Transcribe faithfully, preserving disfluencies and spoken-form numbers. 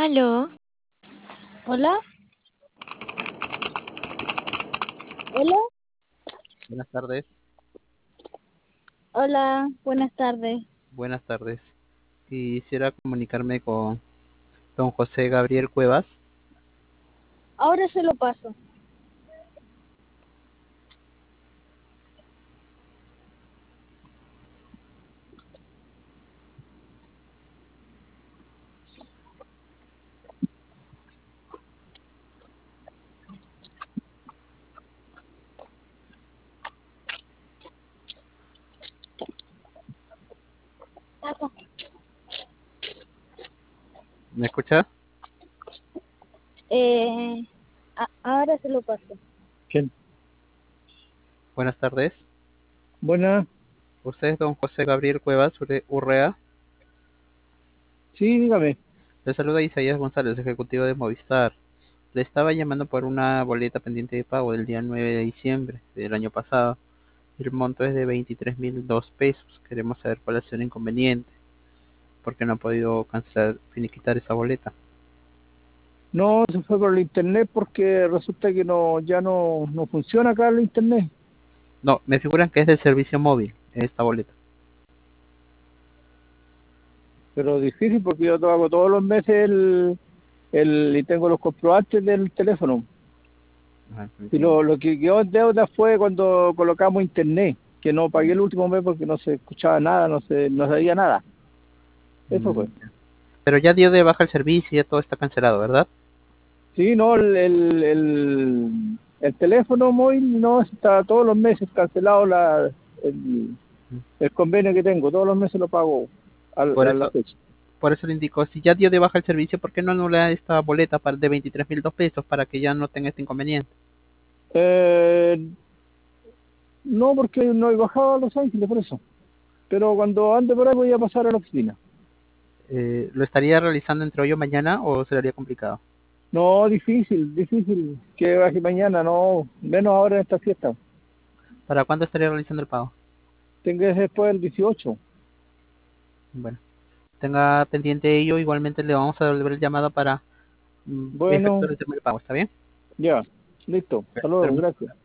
Aló, Hola, hola, Buenas tardes, hola, buenas tardes. buenas tardes. Quisiera comunicarme con don José Gabriel Cuevas. Ahora se lo paso. ¿Me escucha? Eh, a- ahora se lo paso. ¿Quién? Buenas tardes. Buena, ¿Usted es don José Gabriel Cuevas Ure- Urrea? sí, dígame. Le saluda Isaías González, ejecutivo de Movistar. Le estaba llamando por una boleta pendiente de pago del día nueve de diciembre del año pasado. El monto es de veintitrés mil dos pesos. Queremos saber cuál ha sido el inconveniente, porque no ha podido cancelar, finiquitar esa boleta. No, se fue por el internet porque resulta que no, ya no, no funciona acá el internet. No, me figuran que es del servicio móvil esta boleta. Pero difícil porque yo hago todos los meses el, el, y tengo los comprobantes del teléfono. Ajá, Y entiendo. lo, lo que quedó en deuda fue cuando colocamos internet, que no pagué el último mes porque no se escuchaba nada, no se, no sabía nada. Eso Mm, fue. ya. Pero ya dio de baja el servicio y ya todo está cancelado, ¿verdad? Sí, no, el, el, el, el teléfono móvil no está todos los meses cancelado la, el, el convenio que tengo, todos los meses lo pago al- Por a la eso, fecha. por eso le indico, si ya dio de baja el servicio, ¿por qué no anula esta boleta para de veintitrés mil dos pesos para que ya no tenga este inconveniente? Eh, no, porque no he bajado a Los Ángeles por eso, pero cuando ande por ahí voy a pasar a la oficina. Eh, ¿lo estaría realizando entre hoy o mañana o sería complicado? No, difícil, difícil que baje mañana, no, menos ahora en esta fiesta. ¿Para cuándo estaría realizando el pago? Tengo que ser después del dieciocho. Bueno, tenga pendiente ello, igualmente le vamos a devolver el llamado para mm, Bueno, efectuar el tema del pago, ¿está bien? ya, listo, hasta Pero luego, gracias.